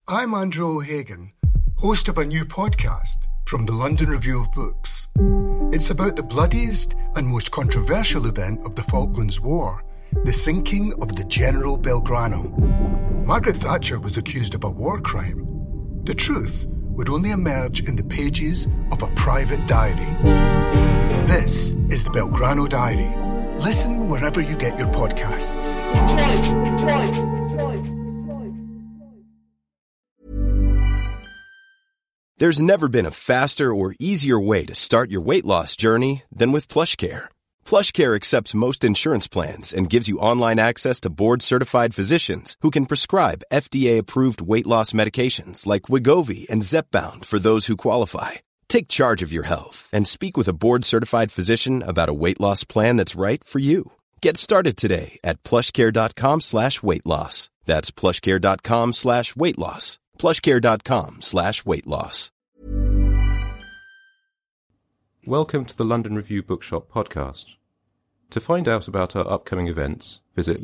I'm Andrew O'Hagan, host of a new podcast from the London Review of Books. It's about the bloodiest and most controversial event of the Falklands War, the sinking of the General Belgrano. Margaret Thatcher was accused of a war crime. The truth would only emerge in the pages of a private diary. This is the Belgrano Diary. Listen wherever you get your podcasts. Twice. There's never been a faster or easier way to start your weight loss journey than with PlushCare. PlushCare accepts most insurance plans and gives you online access to board-certified physicians who can prescribe FDA-approved weight loss medications like Wegovy and Zepbound for those who qualify. Take charge of your health and speak with a board-certified physician about a weight loss plan that's right for you. Get started today at plushcare.com/weight loss. That's plushcare.com/weight loss. plushcare.com/weight loss. Welcome to the London Review Bookshop podcast. To find out about our upcoming events, visit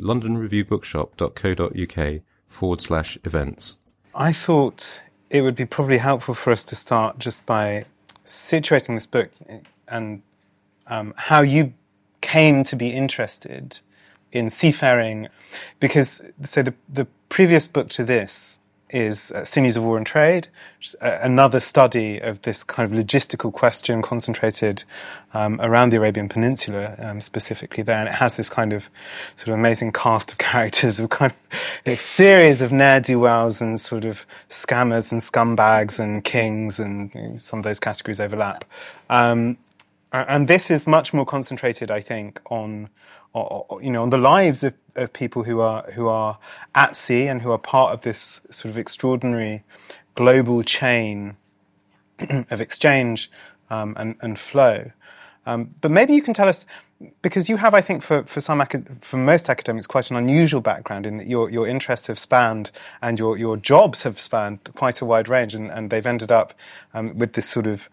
londonreviewbookshop.co.uk/events. I thought it would be probably helpful for us to start just by situating this book and how you came to be interested in seafaring, because the previous book to this is Sinews of War and Trade, which is another study of this kind of logistical question concentrated around the Arabian Peninsula, specifically there. And it has this kind of sort of amazing cast of characters, of kind of a series of ne'er-do-wells and sort of scammers and scumbags and kings, and some of those categories overlap. And this is much more concentrated, I think, on the lives of people who are at sea and who are part of this sort of extraordinary global chain of exchange and flow. But maybe you can tell us, because you have, I think, for most academics, quite an unusual background in that your interests have spanned and your jobs have spanned quite a wide range, and they've ended up with this sort of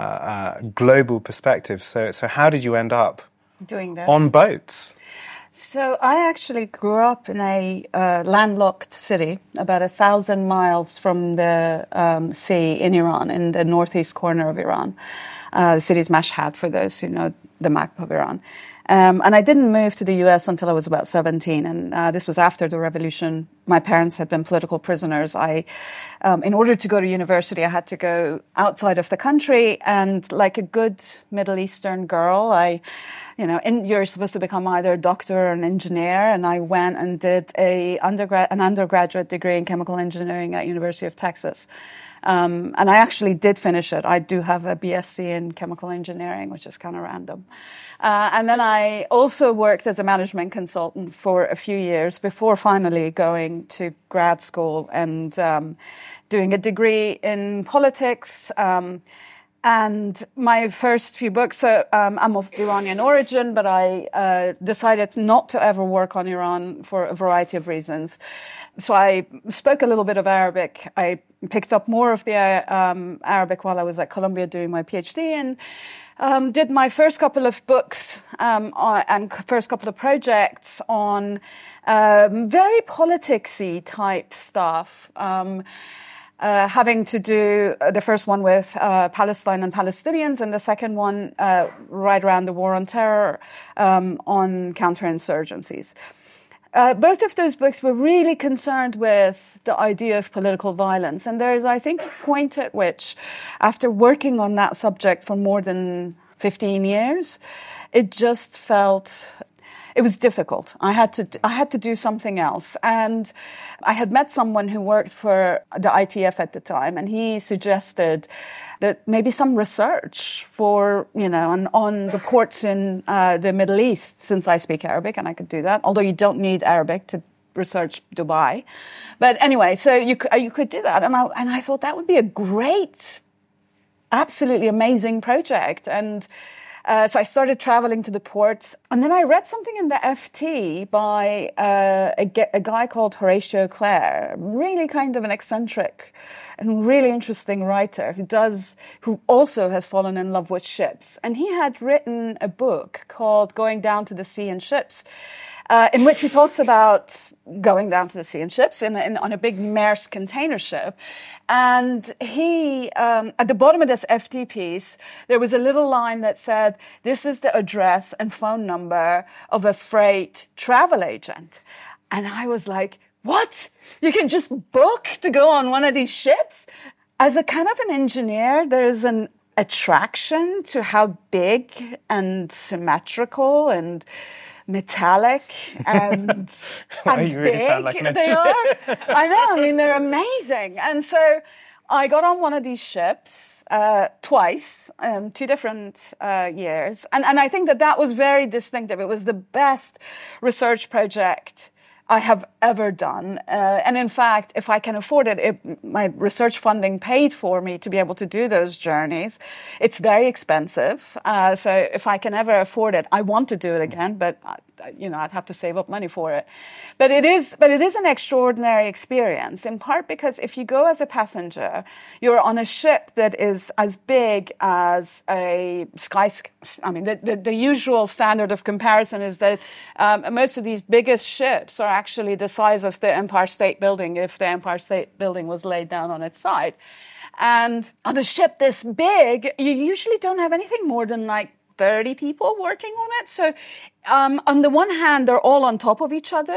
global perspective. So how did you end up doing this on boats? So I actually grew up in a landlocked city about 1,000 miles from the sea in Iran, in the northeast corner of Iran. The city is Mashhad, for those who know the map of Iran. And I didn't move to the U.S. until I was about 17, and this was after the revolution. My parents had been political prisoners. In order to go to university, I had to go outside of the country, and like a good Middle Eastern girl, you're supposed to become either a doctor or an engineer, and I went and did an undergraduate degree in chemical engineering at University of Texas. And I actually did finish it. I do have a BSc in chemical engineering, which is kind of random. And then I also worked as a management consultant for a few years before finally going to grad school and doing a degree in politics. And my first few books, I'm of Iranian origin, but I decided not to ever work on Iran for a variety of reasons. So I spoke a little bit of Arabic. I picked up more of the Arabic while I was at Columbia doing my PhD, and did my first couple of books and first couple of projects on very politics-y type stuff. Having to do the first one with Palestine and Palestinians, and the second one right around the War on Terror on counterinsurgencies. Both of those books were really concerned with the idea of political violence. And there is, I think, a point at which, after working on that subject for more than 15 years, it just felt... It was difficult. I had to do something else. And I had met someone who worked for the ITF at the time, and he suggested that maybe some research on the ports in the Middle East, since I speak Arabic and I could do that, although you don't need Arabic to research Dubai. But anyway, so you could do that. And I thought that would be a great, absolutely amazing project. And so I started traveling to the ports, and then I read something in the FT by a guy called Horatio Clare, really kind of an eccentric and really interesting writer who also has fallen in love with ships. And he had written a book called Going Down to the Sea in Ships. in which he talks about going down to the sea in ships on a big Maersk container ship. And he, at the bottom of this FT piece, there was a little line that said, "This is the address and phone number of a freight travel agent." And I was like, what? You can just book to go on one of these ships? As a kind of an engineer, there is an attraction to how big and symmetrical and metallic and you really big sound like an they are. I know. I mean, they're amazing. And so I got on one of these ships twice, 2 different years. And I think that was very distinctive. It was the best research project I have ever done. And in fact, if I can afford it, my research funding paid for me to be able to do those journeys. It's very expensive. So if I can ever afford it, I want to do it again, but I'd have to save up money for it. But it is an extraordinary experience, in part because if you go as a passenger, you're on a ship that is as big as a skyscraper. I mean, the usual standard of comparison is that most of these biggest ships are actually the size of the Empire State Building if the Empire State Building was laid down on its side. And on a ship this big, you usually don't have anything more than like 30 people working on it. So on the one hand, they're all on top of each other,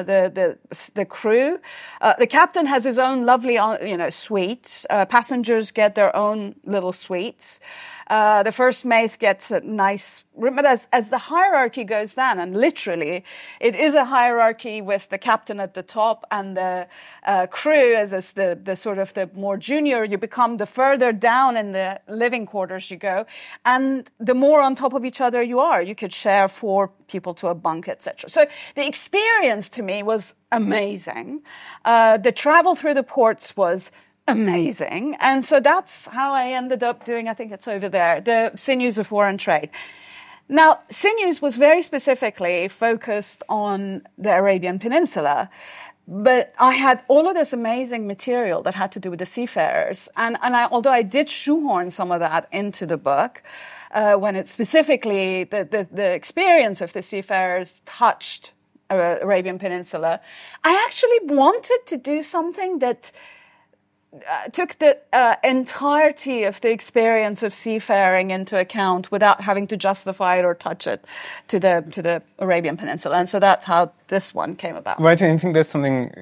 the crew. The captain has his own lovely, suite. Passengers get their own little suites. The first mate gets a nice room. But as the hierarchy goes down, and literally it is a hierarchy with the captain at the top and the crew as the sort of the more junior, you become the further down in the living quarters you go. And the more on top of each other you are, you could share 4 people to a bunk, etc. So the experience to me was amazing. The travel through the ports was amazing. And so that's how I ended up doing, I think it's over there, the Sinews of War and Trade. Now, Sinews was very specifically focused on the Arabian Peninsula, but I had all of this amazing material that had to do with the seafarers. And although I did shoehorn some of that into the book, when it specifically, the experience of the seafarers touched Arabian Peninsula, I actually wanted to do something that took the entirety of the experience of seafaring into account without having to justify it or touch it to the Arabian Peninsula. And so that's how this one came about. Right, I think there's something,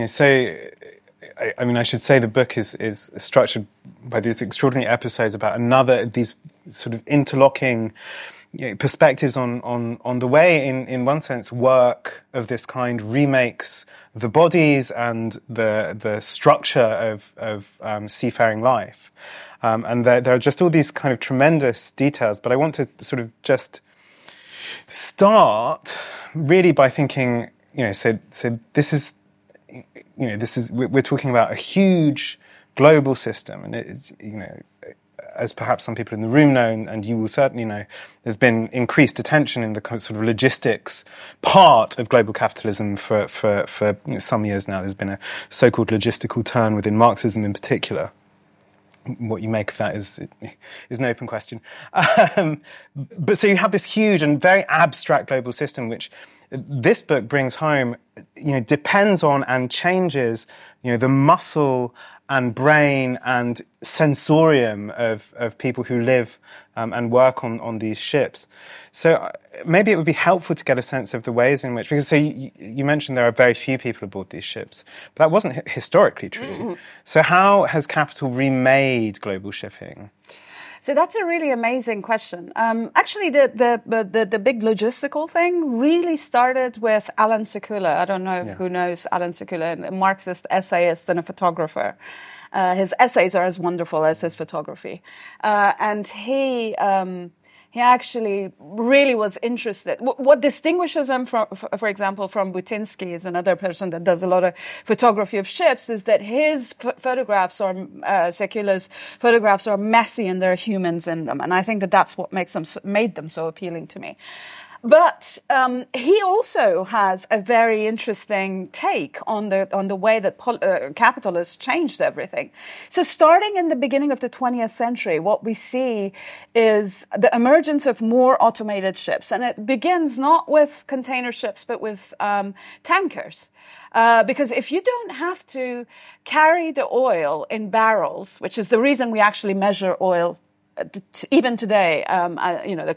I should say the book is structured by these extraordinary episodes about these sort of interlocking perspectives on the way, in one sense, work of this kind remakes the bodies and the structure of seafaring life. And there are just all these kind of tremendous details, but I want to sort of just start really by thinking, so this is, we're talking about a huge global system, and it's, as perhaps some people in the room know, and you will certainly know, there's been increased attention in the sort of logistics part of global capitalism for some years now. There's been a so-called logistical turn within Marxism in particular. What you make of that is an open question. But so you have this huge and very abstract global system, which this book brings home, depends on and changes, the muscle and brain and sensorium of people who live and work on these ships. So maybe it would be helpful to get a sense of the ways in which, because so you mentioned there are very few people aboard these ships, but that wasn't historically true. Mm-hmm. So how has capital remade global shipping? So that's a really amazing question. Actually, the big logistical thing really started with Alan Sekula. I don't know who knows Alan Sekula, a Marxist essayist and a photographer. His essays are as wonderful as his photography. And he actually really was interested. What distinguishes him from, for example, from Butinsky, is another person that does a lot of photography of ships, is that his photographs or Sekula's photographs are messy and there are humans in them. And I think that's what made them so appealing to me. But he also has a very interesting take on the way that capitalists changed everything. So starting in the beginning of the 20th century, what we see is the emergence of more automated ships. And it begins not with container ships, but with tankers. Because if you don't have to carry the oil in barrels, which is the reason we actually measure oil even today, the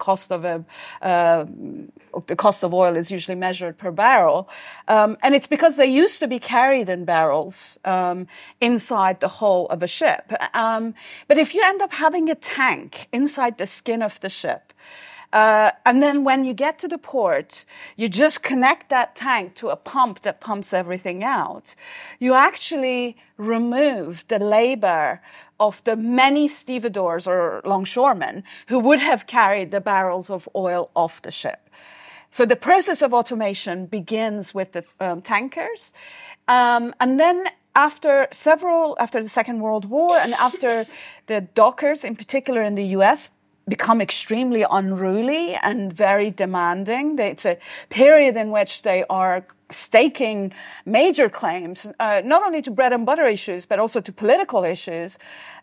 cost of oil is usually measured per barrel, and it's because they used to be carried in barrels inside the hull of a ship. But if you end up having a tank inside the skin of the ship, and then when you get to the port, you just connect that tank to a pump that pumps everything out, you actually remove the labor of the many stevedores or longshoremen who would have carried the barrels of oil off the ship. So the process of automation begins with the tankers. And then after the Second World War and after the dockers, in particular in the US, become extremely unruly and very demanding. It's a period in which they are staking major claims, not only to bread and butter issues, but also to political issues.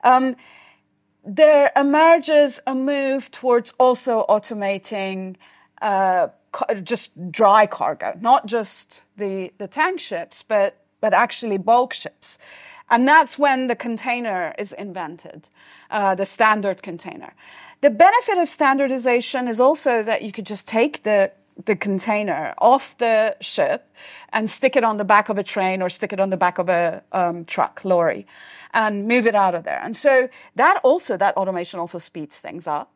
There emerges a move towards also automating just dry cargo, not just the tank ships, but actually bulk ships. And that's when the container is invented, the standard container. The benefit of standardization is also that you could just take the container off the ship and stick it on the back of a train or stick it on the back of a lorry, and move it out of there. And so that automation also speeds things up.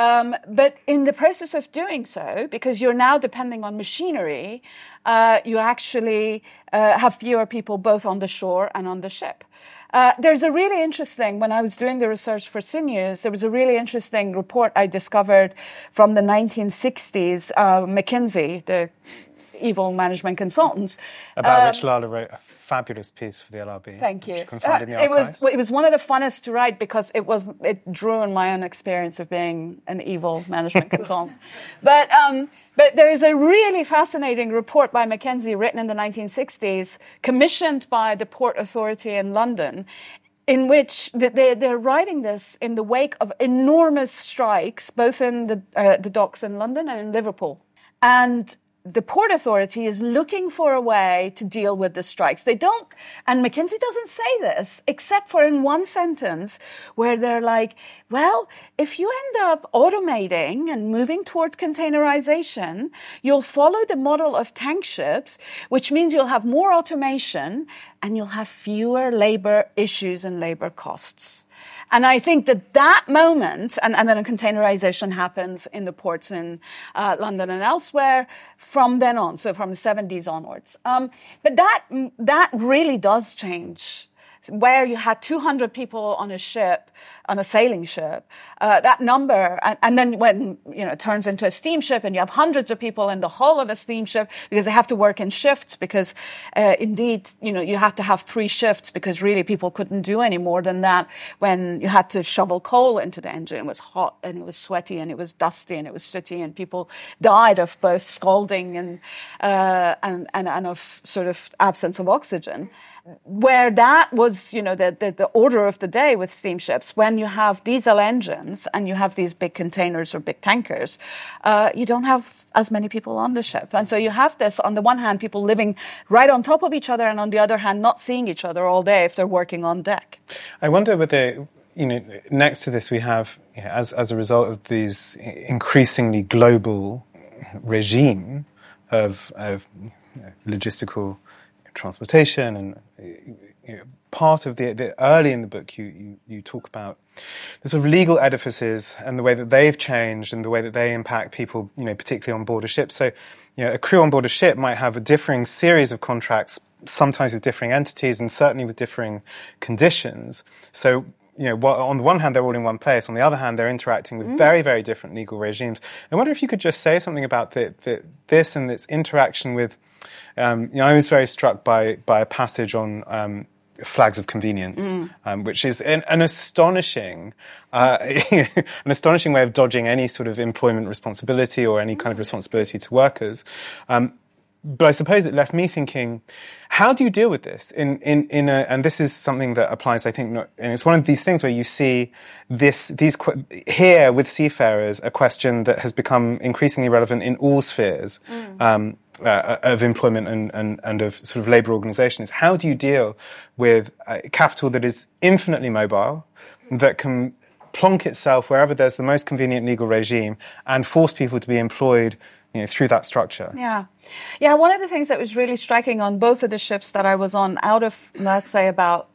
But in the process of doing so, because you're now depending on machinery, you actually have fewer people both on the shore and on the ship. There's a really interesting, when I was doing the research for CNews, there was a really interesting report I discovered from the 1960s, McKinsey, the evil management consultants. About which Lala wrote a fabulous piece for the LRB. Thank you. Which you can find in the archives. It was one of the funnest to write because it drew on my own experience of being an evil management consultant. But there is a really fascinating report by McKinsey written in the 1960s, commissioned by the Port Authority in London, in which they're writing this in the wake of enormous strikes, both in the docks in London and in Liverpool. And the Port Authority is looking for a way to deal with the strikes. They don't, and McKinsey doesn't say this, except for in one sentence where they're like, well, if you end up automating and moving towards containerization, you'll follow the model of tank ships, which means you'll have more automation and you'll have fewer labor issues and labor costs. And I think that moment, and then containerization happens in the ports in London and elsewhere from then on, so from the 70s onwards. But that really does change. Where you had 200 people on a ship, on a sailing ship, that number, and then when, it turns into a steamship and you have hundreds of people in the hull of a steamship because they have to work in shifts because, indeed, you have to have 3 shifts because really people couldn't do any more than that when you had to shovel coal into the engine. It was hot and it was sweaty and it was dusty and it was sooty and people died of both scalding and of sort of absence of oxygen. Where that was, the order of the day with steamships, when you have diesel engines and you have these big containers or big tankers, you don't have as many people on the ship. And so you have this, on the one hand, people living right on top of each other, and on the other hand, not seeing each other all day if they're working on deck. I wonder whether, next to this we have, as a result of these increasingly global regime of logistical transportation and part of the early in the book you talk about the sort of legal edifices and the way that they've changed and the way that they impact people, particularly on board a ship. So, a crew on board a ship might have a differing series of contracts, sometimes with differing entities and certainly with differing conditions. So, on the one hand, they're all in one place. On the other hand, they're interacting with very, very different legal regimes. I wonder if you could just say something about this and its interaction with. I was very struck by a passage on flags of convenience, which is an astonishing way of dodging any sort of employment responsibility or any kind of responsibility to workers. But I suppose it left me thinking, how do you deal with this? And this is something that applies, I think, and it's one of these things where you see here with seafarers, a question that has become increasingly relevant in all spheres of employment and of sort of labour organisation, is how do you deal with capital that is infinitely mobile, that can plonk itself wherever there's the most convenient legal regime and force people to be employed through that structure. Yeah, one of the things that was really striking on both of the ships that I was on, out of, let's say, about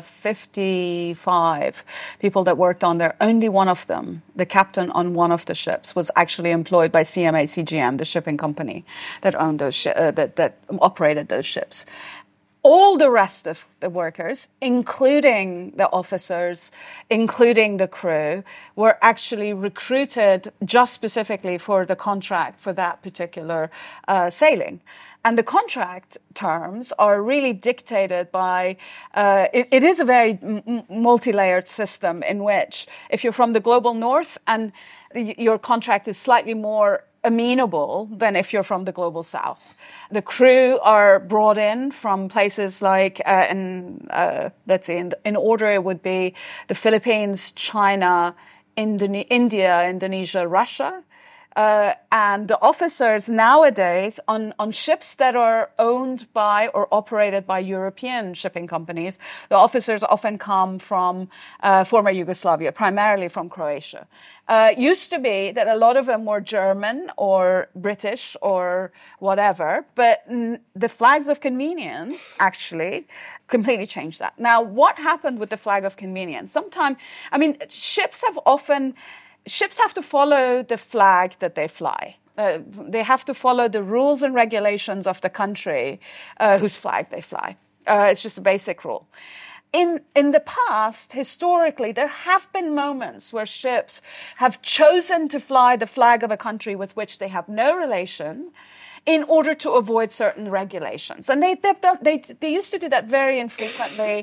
55 people that worked on there, only one of them, the captain on one of the ships, was actually employed by CMA CGM, the shipping company that owned those that operated those ships. All the rest of the workers, including the officers, including the crew, were actually recruited just specifically for the contract for that particular sailing. And the contract terms are really dictated by, it is a very multi-layered system in which if you're from the global north and your contract is slightly more amenable than if you're from the global south. The crew are brought in from places like, let's see, in order it would be the Philippines, China, India, Indonesia, Russia. And the officers nowadays on ships that are owned by or operated by European shipping companies, the officers often come from former Yugoslavia, primarily from Croatia. Used to be that a lot of them were German or British or whatever, but the flags of convenience actually completely changed that. Now, what happened with the flag of convenience? Ships have to follow the flag that they fly. They have to follow the rules and regulations of the country whose flag they fly. It's just a basic rule. In the past, historically, there have been moments where ships have chosen to fly the flag of a country with which they have no relation in order to avoid certain regulations. And they used to do that very infrequently,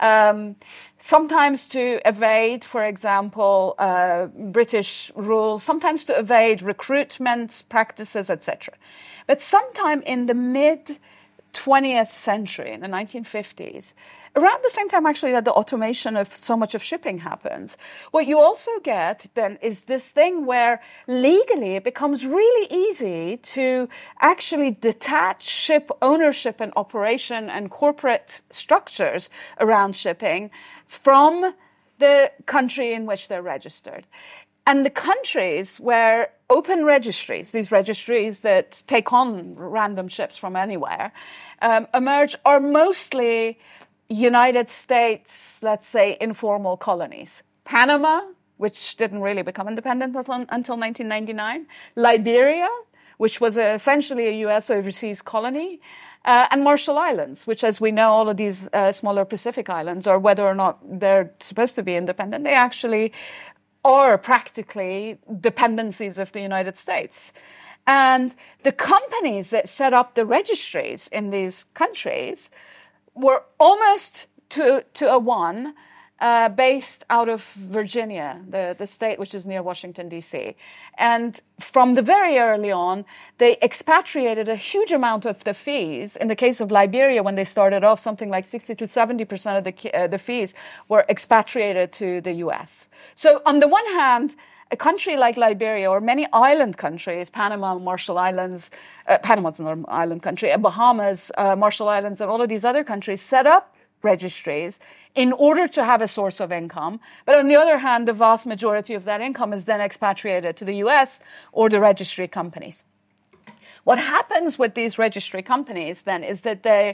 sometimes to evade, for example, British rules, sometimes to evade recruitment practices, etc. But sometime in the mid-20th century, in the 1950s, around the same time, actually, that the automation of so much of shipping happens, what you also get then is this thing where legally it becomes really easy to actually detach ship ownership and operation and corporate structures around shipping from the country in which they're registered. And the countries where open registries, these registries that take on random ships from anywhere, emerge are mostly United States, let's say, informal colonies. Panama, which didn't really become independent until 1999. Liberia, which was essentially a U.S. overseas colony. And Marshall Islands, which, as we know, all of these smaller Pacific islands, or whether or not they're supposed to be independent, they actually are practically dependencies of the United States. And the companies that set up the registries in these countries were almost to a one based out of Virginia, the state which is near Washington, D.C. And from the very early on, they expatriated a huge amount of the fees. In the case of Liberia, when they started off, something like 60 to 70% of the fees were expatriated to the U.S. So on the one hand, a country like Liberia, or many island countries, Panama, Marshall Islands, Panama's not an island country, Bahamas, Marshall Islands, and all of these other countries set up registries in order to have a source of income. But on the other hand, the vast majority of that income is then expatriated to the U.S. or the registry companies. What happens with these registry companies then is that they,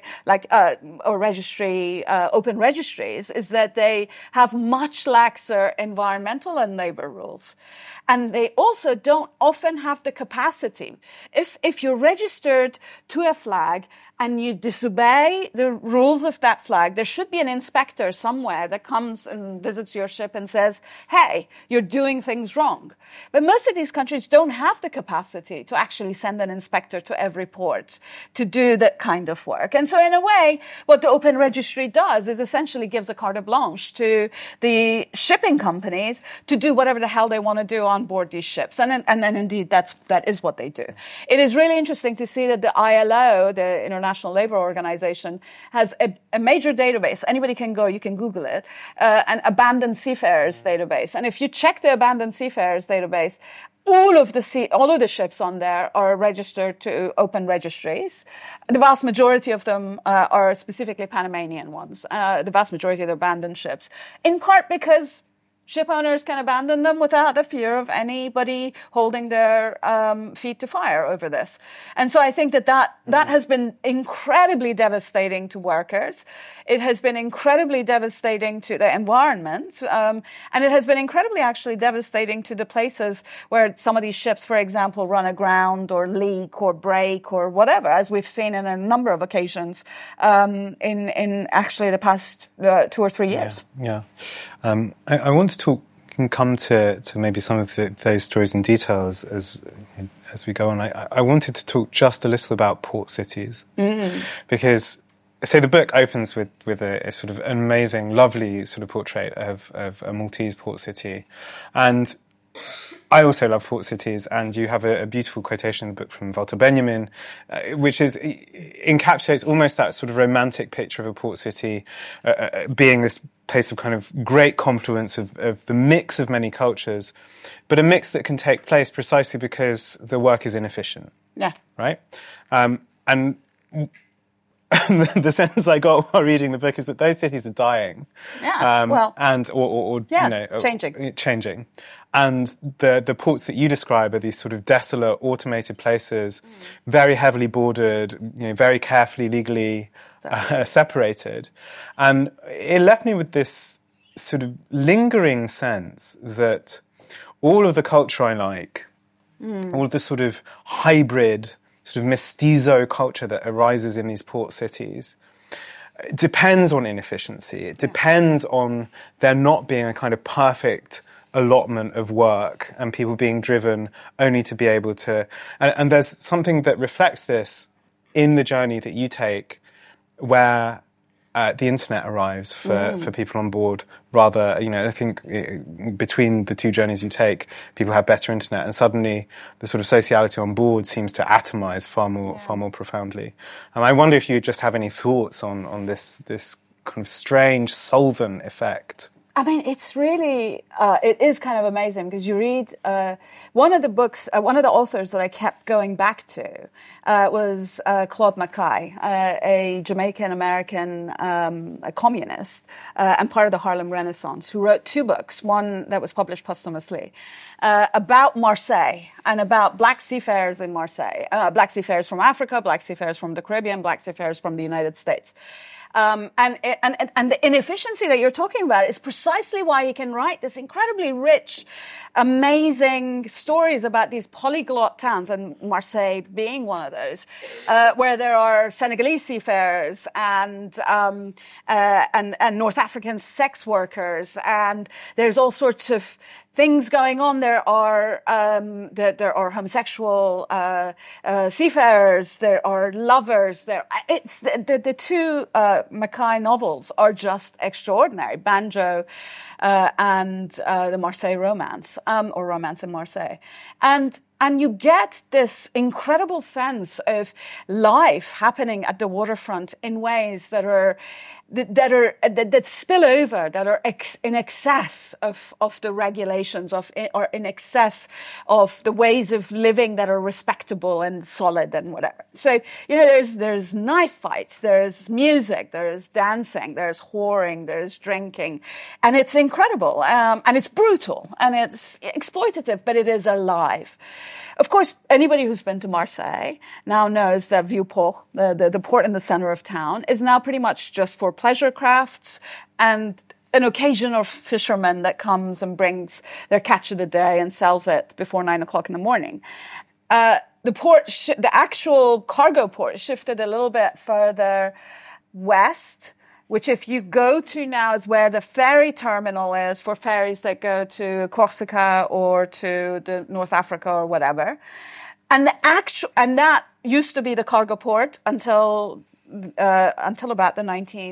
open registries, is that they have much laxer environmental and labor rules. And they also don't often have the capacity. If you're registered to a flag and you disobey the rules of that flag, there should be an inspector somewhere that comes and visits your ship and says, hey, you're doing things wrong. But most of these countries don't have the capacity to actually send an inspector to every port to do that kind of work. And so in a way, what the Open Registry does is essentially gives a carte blanche to the shipping companies to do whatever the hell they want to do on board these ships. And then indeed, that is what they do. It is really interesting to see that the ILO, the International Labour Organization, has a major database. Anybody can go, you can Google it, an abandoned seafarers database. And if you check the abandoned seafarers database, all of the ships on there are registered to open registries. The vast majority of them are specifically Panamanian ones. The vast majority of the abandoned ships, in part because ship owners can abandon them without the fear of anybody holding their feet to fire over this. And so I think that has been incredibly devastating to workers. It has been incredibly devastating to the environment. And it has been incredibly actually devastating to the places where some of these ships, for example, run aground or leak or break or whatever, as we've seen in a number of occasions in actually the past 2 or 3 years. Yeah. I want to come to maybe some of those stories in detail as we go on. I wanted to talk just a little about port cities, because so the book opens with a sort of amazing, lovely sort of portrait of a Maltese port city, and I also love port cities, and you have a beautiful quotation in the book from Walter Benjamin, which encapsulates almost that sort of romantic picture of a port city being this place of kind of great confluence of the mix of many cultures, but a mix that can take place precisely because the work is inefficient. Yeah. Right? And the sense I got while reading the book is that those cities are dying. Yeah. Changing. And the ports that you describe are these sort of desolate, automated places, very heavily bordered, very carefully, legally separated. And it left me with this sort of lingering sense that all of the culture I like, all of the sort of hybrid, sort of mestizo culture that arises in these port cities, depends on inefficiency. It depends on there not being a kind of perfect allotment of work and people being driven only to be able to... And there's something that reflects this in the journey that you take where the internet arrives for people on board. Rather, I think between the two journeys you take, people have better internet, and suddenly the sort of sociality on board seems to atomize far more profoundly. And I wonder if you just have any thoughts on this kind of strange solvent effect. I mean, it's really, it is kind of amazing because you read one of the books, one of the authors that I kept going back to was Claude Mackay, a Jamaican-American a communist and part of the Harlem Renaissance, who wrote 2 books, one that was published posthumously, about Marseille and about black seafarers in Marseille, black seafarers from Africa, black seafarers from the Caribbean, black seafarers from the United States. And the inefficiency that you're talking about is precisely why he can write this incredibly rich, amazing stories about these polyglot towns, and Marseille being one of those, where there are Senegalese seafarers and North African sex workers, and there's all sorts of things going on. There are homosexual seafarers. There are lovers. It's the 2 Mackay novels are just extraordinary. Banjo and the Marseille Romance, or Romance in Marseille, and you get this incredible sense of life happening at the waterfront in ways that spill over, that are in excess of the regulations or in excess of the ways of living that are respectable and solid and whatever. So, there's knife fights, there's music, there's dancing, there's whoring, there's drinking, and it's incredible, and it's brutal, and it's exploitative, but it is alive. Of course, anybody who's been to Marseille now knows that Vieux-Port, the port in the center of town, is now pretty much just for pleasure crafts and an occasional fisherman that comes and brings their catch of the day and sells it before 9 o'clock in the morning. The the actual cargo port shifted a little bit further west, which if you go to now is where the ferry terminal is for ferries that go to Corsica or to the North Africa or whatever. And that used to be the cargo port until about the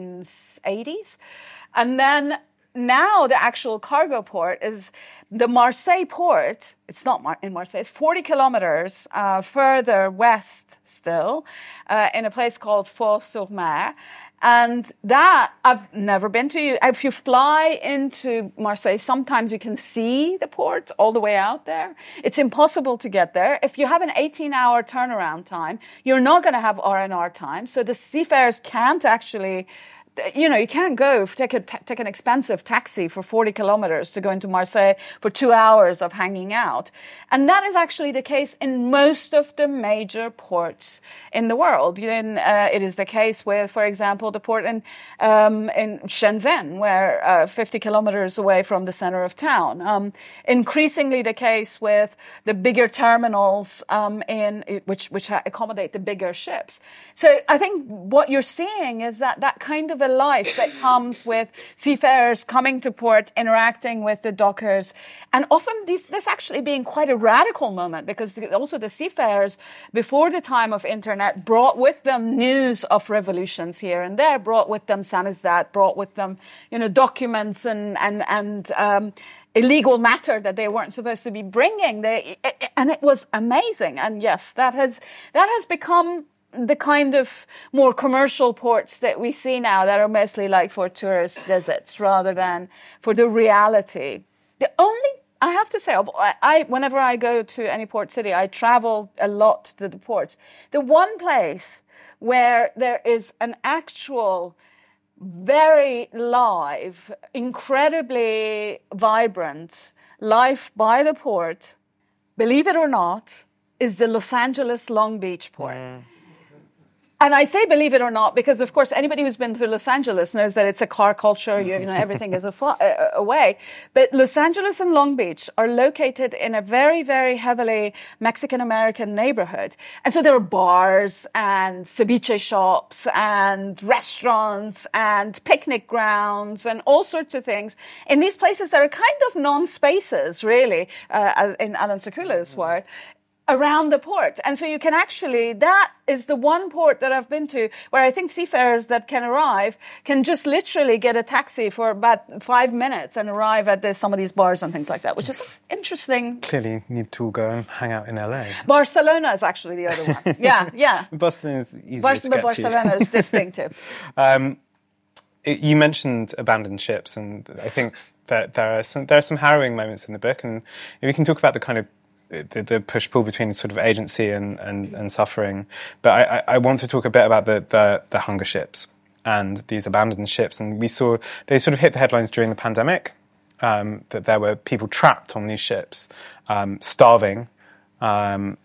1980s. And then now the actual cargo port is the Marseille port. It's not in Marseille. It's 40 kilometers further west still, in a place called Fos-sur-Mer. And that I've never been to. If you fly into Marseille, sometimes you can see the port all the way out there. It's impossible to get there. If you have an 18-hour turnaround time, you're not going to have R&R time. So the seafarers can't actually, you can't go take an expensive taxi for 40 kilometers to go into Marseille for 2 hours of hanging out. And that is actually the case in most of the major ports in the world. It is the case with, for example, the port in Shenzhen, where 50 kilometers away from the center of town. Increasingly the case with the bigger terminals which accommodate the bigger ships. So I think what you're seeing is that kind of a life that comes with seafarers coming to port, interacting with the dockers, and often this actually being quite a radical moment, because also the seafarers before the time of internet brought with them news of revolutions here and there, brought with them samizdat, brought with them documents and illegal matter that they weren't supposed to be bringing. And it was amazing. And yes, that has become the kind of more commercial ports that we see now that are mostly like for tourist visits rather than for the reality. I have to say, whenever I go to any port city, I travel a lot to the ports. The one place where there is an actual, very live, incredibly vibrant life by the port, believe it or not, is the Los Angeles Long Beach port. And I say believe it or not because, of course, anybody who's been to Los Angeles knows that it's a car culture. Everything is away. But Los Angeles and Long Beach are located in a very, very heavily Mexican-American neighborhood. And so there are bars and ceviche shops and restaurants and picnic grounds and all sorts of things in these places that are kind of non-spaces, really, as in Alan Sekula's work, around the port. And so you can actually, that is the one port that I've been to where I think seafarers that can arrive can just literally get a taxi for about 5 minutes and arrive at some of these bars and things like that, which is interesting. Clearly need to go and hang out in LA. Barcelona is actually the other one. Yeah. Barcelona is easier to get Barcelona is distinctive. You mentioned abandoned ships, and I think that there are some harrowing moments in the book, and we can talk about the kind of the push-pull between sort of agency and suffering. But I want to talk a bit about the hunger ships and these abandoned ships. And they sort of hit the headlines during the pandemic, that there were people trapped on these ships, starving, often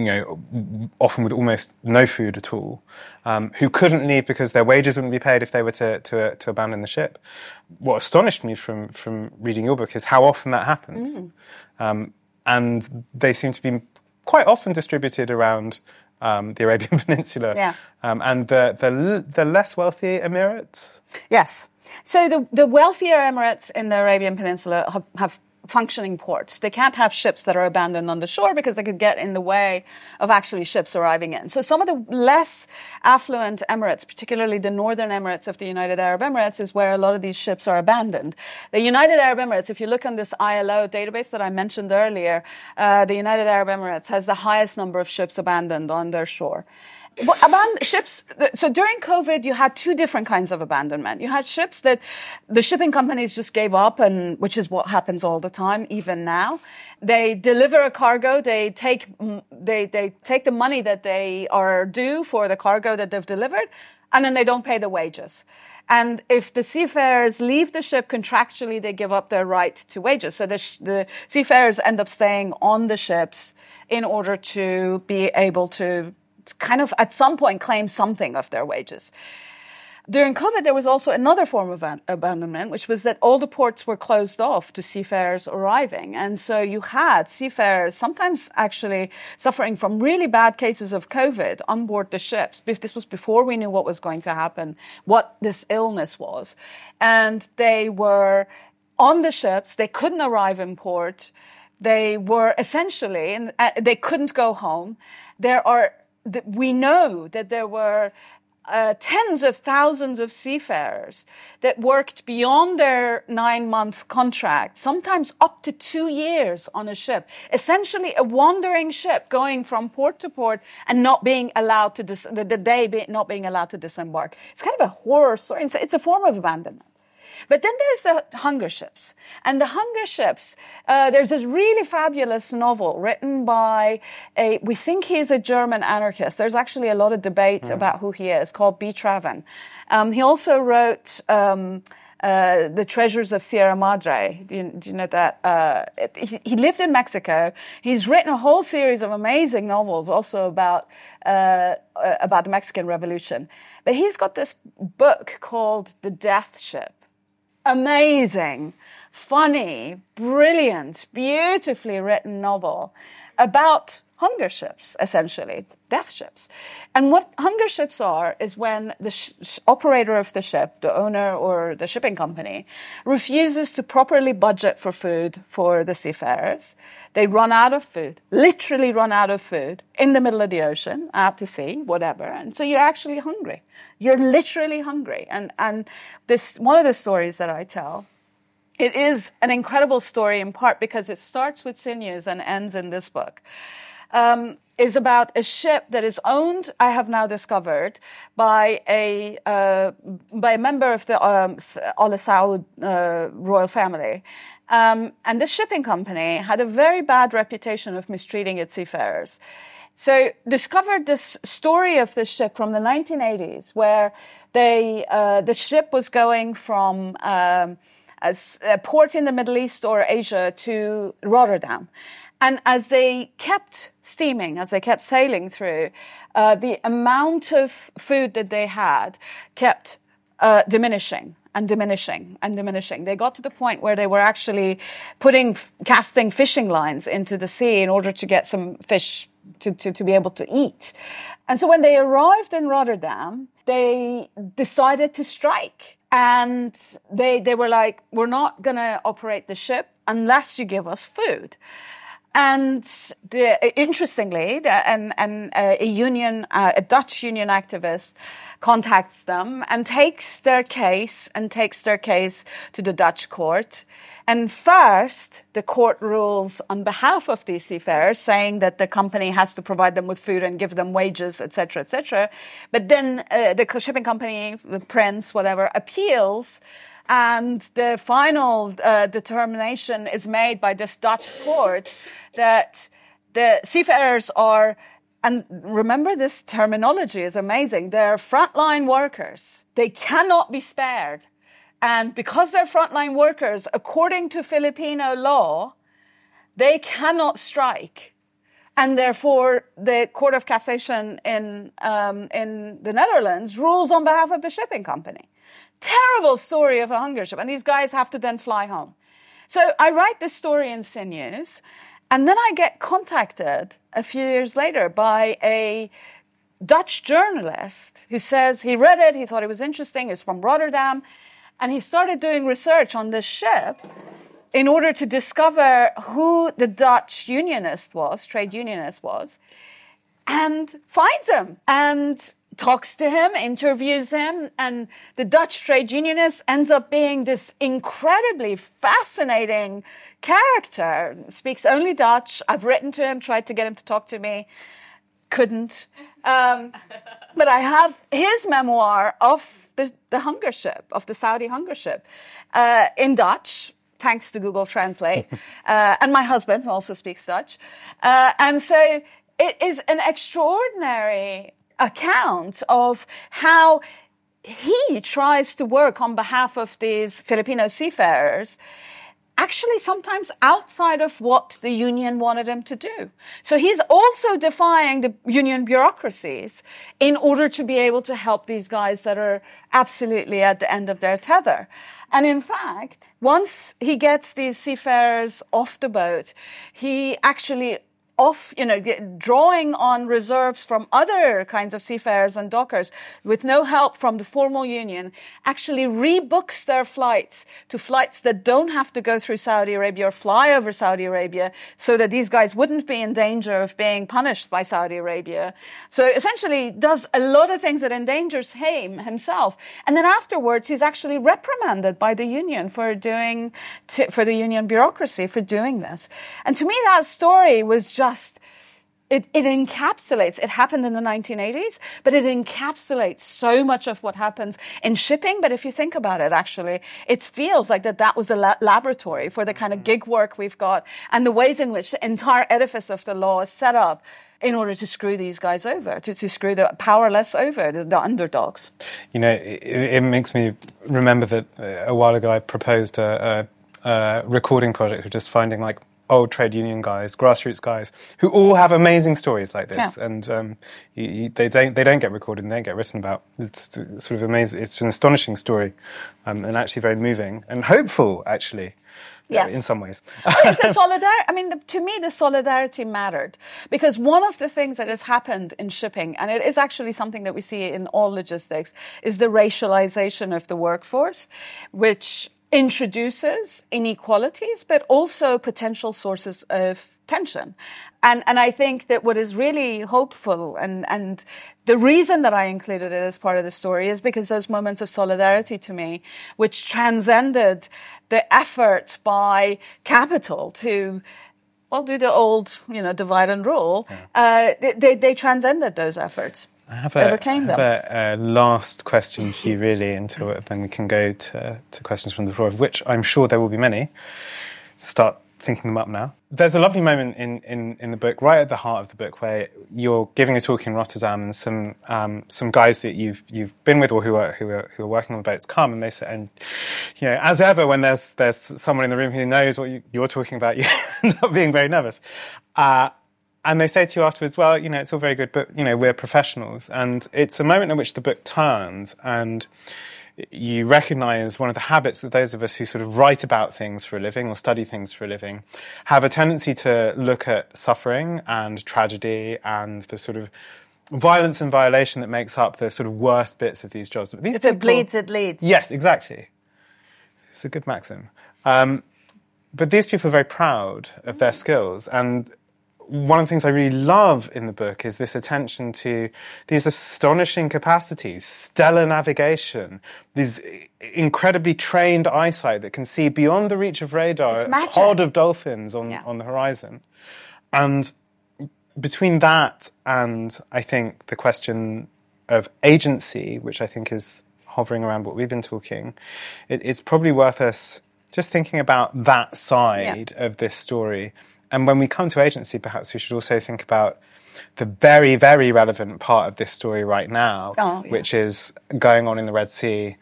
with almost no food at all, who couldn't leave because their wages wouldn't be paid if they were to abandon the ship. What astonished me from reading your book is how often that happens. And they seem to be quite often distributed around the Arabian Peninsula, and the less wealthy Emirates. Yes. So the wealthier Emirates in the Arabian Peninsula have functioning ports. They can't have ships that are abandoned on the shore because they could get in the way of actually ships arriving in. So some of the less affluent Emirates, particularly the northern Emirates of the United Arab Emirates, is where a lot of these ships are abandoned. The United Arab Emirates, if you look on this ILO database that I mentioned earlier, the United Arab Emirates has the highest number of ships abandoned on their shore. Ships. So during COVID, you had two different kinds of abandonment. You had ships that the shipping companies just gave up, and which is what happens all the time, even now. They deliver a cargo. They take the money that they are due for the cargo that they've delivered, and then they don't pay the wages. And if the seafarers leave the ship contractually, they give up their right to wages. So the seafarers end up staying on the ships in order to be able to kind of at some point claim something of their wages. During COVID, there was also another form of abandonment, which was that all the ports were closed off to seafarers arriving. And so you had seafarers sometimes actually suffering from really bad cases of COVID on board the ships. This was before we knew what was going to happen, what this illness was. And they were on the ships. They couldn't arrive in port. They were essentially, they couldn't go home. We know that there were tens of thousands of seafarers that worked beyond their 9-month contract, sometimes up to 2 years on a ship, essentially a wandering ship going from port to port and not being allowed to, not being allowed to disembark. It's kind of a horror story. It's a form of abandonment. But then there's the hunger ships. And the hunger ships, there's this really fabulous novel written by we think he's a German anarchist. There's actually a lot of debate about who he is, called B. Traven. He also wrote The Treasures of Sierra Madre. Do you know that? He lived in Mexico. He's written a whole series of amazing novels also about the Mexican Revolution. But he's got this book called The Death Ship. Amazing, funny, brilliant, beautifully written novel about hunger ships, essentially, death ships. And what hunger ships are is when the operator of the ship, the owner or the shipping company, refuses to properly budget for food for the seafarers. They run out of food, literally run out of food in the middle of the ocean, out to sea, whatever. And so you're actually hungry. You're literally hungry. And this, one of the stories that I tell, it is an incredible story in part because it starts with sinews and ends in this book. Is about a ship that is owned, I have now discovered, by a member of the Al Saud royal family. And this shipping company had a very bad reputation of mistreating its seafarers. So discovered this story of this ship from the 1980s where the ship was going from a port in the Middle East or Asia to Rotterdam. And as they kept steaming, as they kept sailing through, the amount of food that they had kept diminishing and diminishing and diminishing. They got to the point where they were actually casting fishing lines into the sea in order to get some fish to be able to eat. And so when they arrived in Rotterdam, they decided to strike. And they were like, we're not going to operate the ship unless you give us food. And interestingly, a Dutch union activist contacts them and takes their case to the Dutch court. And first, the court rules on behalf of these seafarers, saying that the company has to provide them with food and give them wages, etc., etc. But then the shipping company, the prince, whatever, appeals. And the final determination is made by this Dutch court that the seafarers are, and remember this terminology is amazing, they're frontline workers. They cannot be spared. And because they're frontline workers, according to Filipino law, they cannot strike. And therefore, the Court of Cassation in the Netherlands rules on behalf of the shipping company. Terrible story of a hunger ship. And these guys have to then fly home. So I write this story in Sinews, and then I get contacted a few years later by a Dutch journalist who says he read it, he thought it was interesting, he's from Rotterdam, and he started doing research on this ship in order to discover who the Dutch unionist was, trade unionist was, and finds him and talks to him, interviews him, and the Dutch trade unionist ends up being this incredibly fascinating character. Speaks only Dutch. I've written to him, tried to get him to talk to me, couldn't. But I have his memoir of the hunger ship, of the Saudi hunger ship, in Dutch, thanks to Google Translate, and my husband, who also speaks Dutch. And so it is an extraordinary account of how he tries to work on behalf of these Filipino seafarers actually sometimes outside of what the union wanted him to do. So he's also defying the union bureaucracies in order to be able to help these guys that are absolutely at the end of their tether. And in fact, once he gets these seafarers off the boat, he actually drawing on reserves from other kinds of seafarers and dockers with no help from the formal union, actually rebooks their flights to flights that don't have to go through Saudi Arabia or fly over Saudi Arabia so that these guys wouldn't be in danger of being punished by Saudi Arabia. So essentially does a lot of things that endangers himself. And then afterwards, he's actually reprimanded by the union for the union bureaucracy for doing this. And to me, that story was just It encapsulates, it happened in the 1980s, but it encapsulates so much of what happens in shipping. But if you think about it, actually, it feels like that was a laboratory for the kind of gig work we've got and the ways in which the entire edifice of the law is set up in order to screw these guys over, to screw the powerless over, the underdogs. You know, it makes me remember that a while ago I proposed a recording project of just finding like old trade union guys, grassroots guys, who all have amazing stories like this, and they don't get recorded and they don't get written about. It's sort of amazing. It's an astonishing story, and actually very moving and hopeful, actually. Yes. In some ways. It's the solidarity. I mean, to me, the solidarity mattered because one of the things that has happened in shipping, and it is actually something that we see in all logistics, is the racialization of the workforce, which introduces inequalities, but also potential sources of tension. And I think that what is really hopeful and the reason that I included it as part of the story is because those moments of solidarity to me, which transcended the effort by capital to do the old, divide and rule, they transcended those efforts. I have a last question for you, really, until then we can go to questions from the floor, of which I'm sure there will be many. Start thinking them up now. There's a lovely moment in the book, right at the heart of the book, where you're giving a talk in Rotterdam, and some guys that you've been with or who are working on the boats come, and they say, and as ever, when there's someone in the room who knows what you're talking about, you end up being very nervous. And they say to you afterwards, well, it's all very good, but, we're professionals. And it's a moment in which the book turns and you recognise one of the habits that those of us who sort of write about things for a living or study things for a living have a tendency to look at suffering and tragedy and the sort of violence and violation that makes up the sort of worst bits of these jobs. But if it bleeds, it leads. Yes, exactly. It's a good maxim. But these people are very proud of their skills, and one of the things I really love in the book is this attention to these astonishing capacities, stellar navigation, these incredibly trained eyesight that can see beyond the reach of radar, a pod of dolphins on the horizon. And between that and, I think, the question of agency, which I think is hovering around what we've been talking, it's probably worth us just thinking about that side of this story. And when we come to agency, perhaps we should also think about the very, very relevant part of this story right now, which is going on in the Red Sea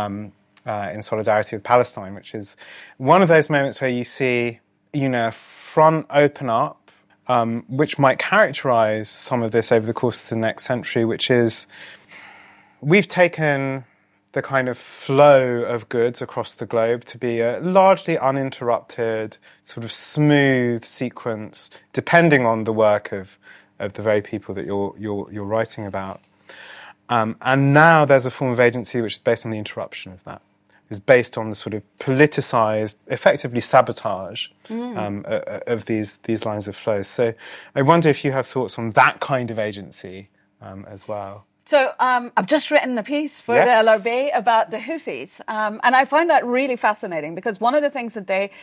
in solidarity with Palestine, which is one of those moments where you see, a front open up, which might characterize some of this over the course of the next century, which is we've taken the kind of flow of goods across the globe to be a largely uninterrupted, sort of smooth sequence, depending on the work of the very people that you're writing about. And now there's a form of agency which is based on the interruption of that. It's based on the sort of politicized, effectively sabotage of these lines of flow. So I wonder if you have thoughts on that kind of agency as well. So I've just written a piece for the LRB about the Houthis, and I find that really fascinating because one of the things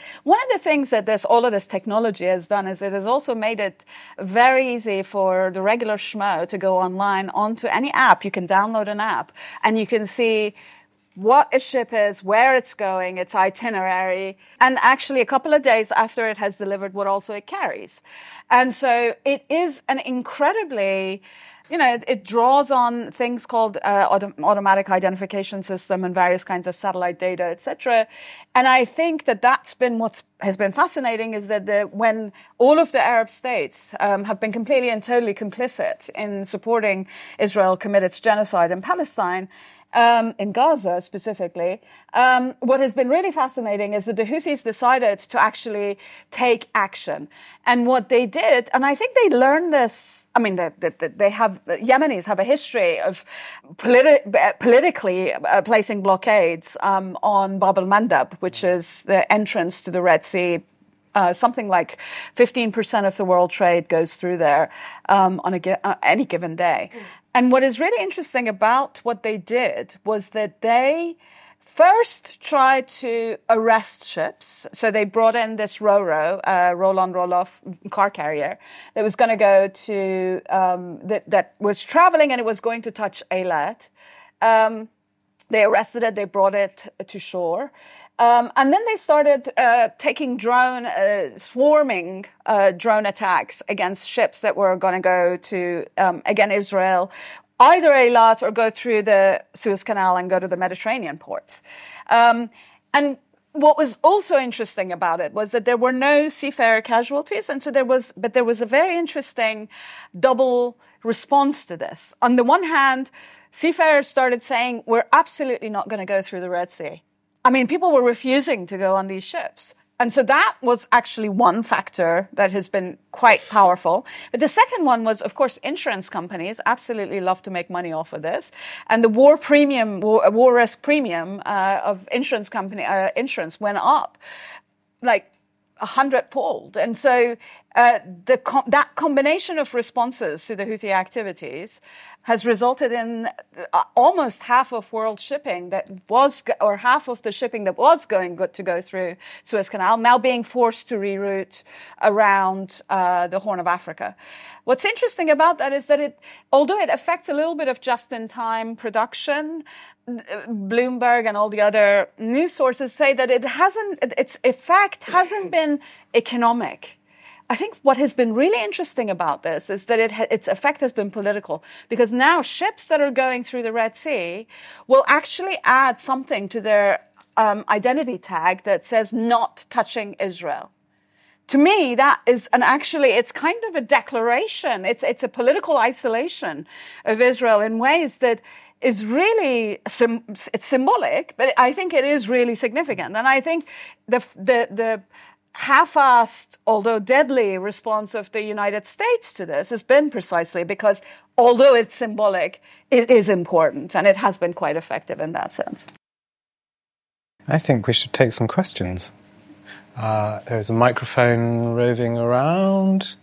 that all of this technology has done is it has also made it very easy for the regular schmo to go online onto any app. You can download an app and you can see what a ship is, where it's going, its itinerary, and actually a couple of days after it has delivered what also it carries. And so it is an incredibly it draws on things called automatic identification system and various kinds of satellite data, etc. And I think that that's been what has been fascinating, is that when all of the Arab states have been completely and totally complicit in supporting Israel commit its genocide in Palestine, in Gaza specifically, what has been really fascinating is that the Houthis decided to actually take action. And what they did, and I think they learned this, I mean, Yemenis have a history of politically placing blockades on Bab el-Mandab, which is the entrance to the Red Sea. Something like 15% of the world trade goes through there on any given day. And what is really interesting about what they did was that they first tried to arrest ships. So they brought in this Ro-Ro, roll-on, roll-off car carrier that was going to go to, that was traveling, and it was going to touch Eilat. They arrested it, they brought it to shore. And then they started taking swarming drone attacks against ships that were going to go to, again, Israel, either Eilat or go through the Suez Canal and go to the Mediterranean ports. And what was also interesting about it was that there were no seafarer casualties, and so there was a very interesting double response to this. On the one hand, seafarers started saying, we're absolutely not going to go through the Red Sea. I mean, people were refusing to go on these ships. And so that was actually one factor that has been quite powerful. But the second one was, of course, insurance companies absolutely love to make money off of this. And the war risk premium of insurance insurance went up like 100-fold. And so that combination of responses to the Houthi activities has resulted in almost half of world shipping half of the shipping that was going to go through Suez Canal now being forced to reroute around the Horn of Africa. What's interesting about that is that although it affects a little bit of just-in-time production, Bloomberg and all the other news sources say that its effect hasn't been economic. I think what has been really interesting about this is that its effect has been political, because now ships that are going through the Red Sea will actually add something to their identity tag that says not touching Israel. To me, that is, and actually it's kind of a declaration. It's a political isolation of Israel in ways that is really, it's symbolic, but I think it is really significant. And I think the half-assed, although deadly, response of the United States to this has been precisely because, although it's symbolic, it is important, and it has been quite effective in that sense. I think we should take some questions. There's a microphone roving around.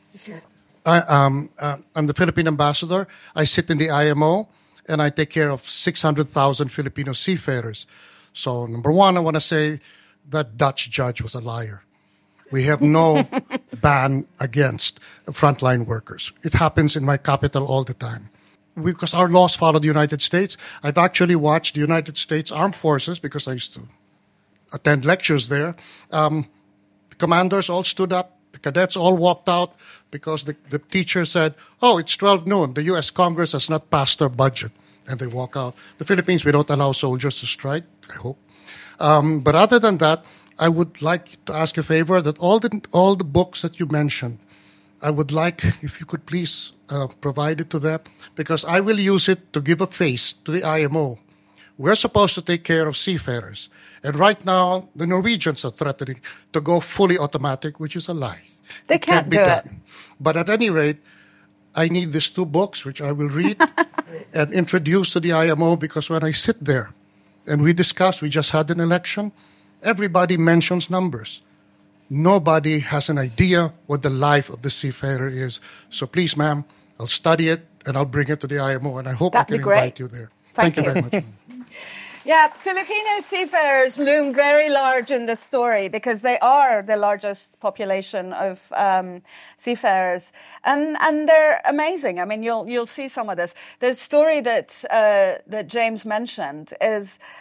I'm the Philippine ambassador. I sit in the IMO, and I take care of 600,000 Filipino seafarers. So, number one, I want to say that Dutch judge was a liar. We have no ban against frontline workers. It happens in my capital all the time. Because our laws follow the United States. I've actually watched the United States Armed Forces, because I used to attend lectures there. The commanders all stood up. The cadets all walked out because the teacher said, oh, it's 12 noon. The U.S. Congress has not passed their budget. And they walk out. The Philippines, we don't allow soldiers to strike, I hope. But other than that, I would like to ask a favor that all the books that you mentioned, I would like, if you could please provide it to them, because I will use it to give a face to the IMO. We're supposed to take care of seafarers. And right now, the Norwegians are threatening to go fully automatic, which is a lie. They can't do it. But at any rate, I need these two books, which I will read and introduce to the IMO, because when I sit there and we discuss, we just had an election, everybody mentions numbers. Nobody has an idea what the life of the seafarer is. So please, ma'am, I'll study it and I'll bring it to the IMO, and I hope That'd I can invite you there. Thank you very much. Yeah, Filipino seafarers loom very large in this story because they are the largest population of seafarers, and they're amazing. I mean, you'll see some of this. The story that James mentioned is